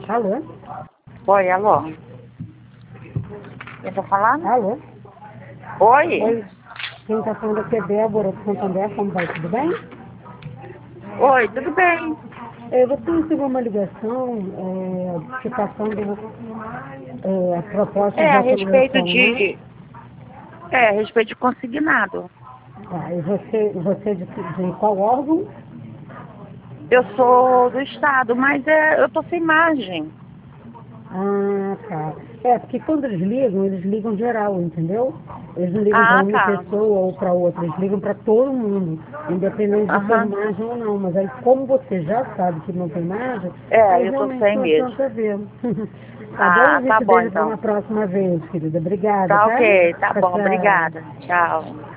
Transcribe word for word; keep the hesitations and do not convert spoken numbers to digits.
Alô? Oi, alô? Quem tá falando? Alô? Oi? Oi. Quem está falando aqui é Débora do Santander. Como vai? Tudo bem? Oi, tudo bem? É, você recebeu uma ligação é, te passando é, a proposta É, de a respeito automação, né? de... É, a respeito de consignado. Tá, e você, você é de, de qual órgão? Eu sou do estado, mas é, eu tô sem margem. Ah, tá. É, porque quando eles ligam, eles ligam geral, entendeu? Eles não ligam para Ah, uma tá. pessoa ou para outra, eles ligam para todo mundo, independente de ter Aham. margem ou não. Mas aí, como você já sabe que não tem margem, aí É, eu tô realmente sem não mesmo. adianta ver. Tá bom? A Ah, tá gente bom deixa para então. uma próxima vez, querida. Obrigada, Tá tá? ok, tá Tchau, bom, tchau. obrigada. Tchau.